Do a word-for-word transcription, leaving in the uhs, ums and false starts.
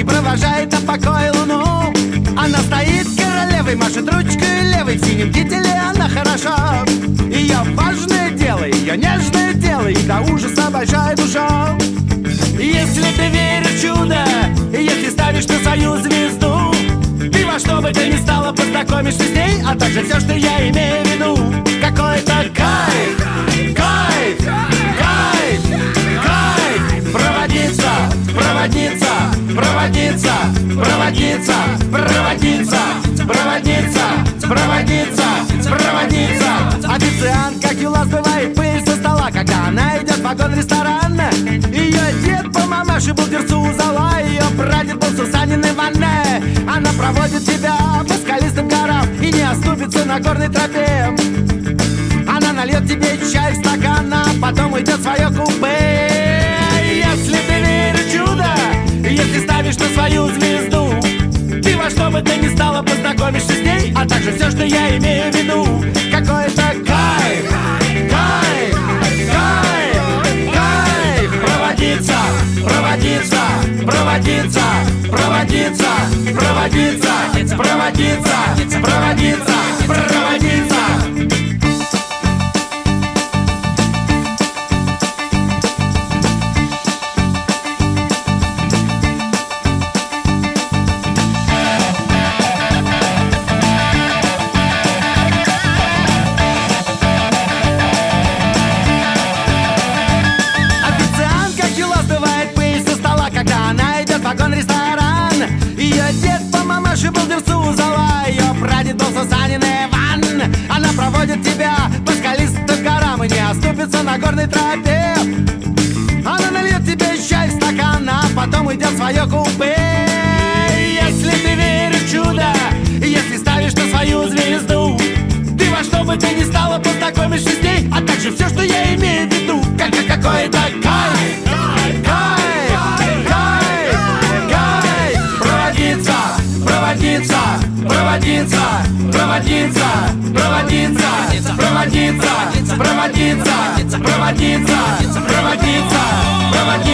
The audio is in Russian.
и провожает на покой луну. Она стоит королевой, машет ручкой левой, в синем кителе она хороша. Ее важное дело, ее нежное дело, и до ужаса большая душа. Если ты веришь в чудо, если ставишь на свою звезду, ты во что бы то ни стало познакомишься с ней, а также все, что я имею в виду. Какой-то кайф, кайф, кайф, кайф. Проводница, проводница, проводница, проводница, проводница, проводница, проводница, проводница. Официант, как юла, сбывает пыль со стола, когда она идет в вагон-ресторан. Ее дед по мамаше был дверцу у зала, ее прадед был Сусаниной ванне. Она проводит тебя по скалистым горам и не оступится на горной тропе. Она нальет тебе чай в стакан, а потом уйдет в свое купе. Если ты веришь в чудо, если ставишь на свою звезду, ты во что бы то ни стало познакомишься с ней, а также все, что я имею в виду. Какой-то кайф, кайф, кайф, кайф. Проводница, проводница, проводница, проводница, проводница, проводница, проводница, проводница. Вагон-ресторан. Ее дед по мамаше был дверцу у зала, ее прадед был Сусаниной ванне. Она проводит тебя по скалистым горам и не оступится на горной тропе. Она нальет тебе чай в стакан, а потом уйдет в свое купе. Если ты веришь в чудо, если ставишь на свою звезду, ты во что бы ты ни стало познакомишься с ней, а также все, что я имею в виду. Как какой-то кайф, кайф. Проводница, проводница, проводница, проводница, проводница, проводница, проводница, проводница, проводница.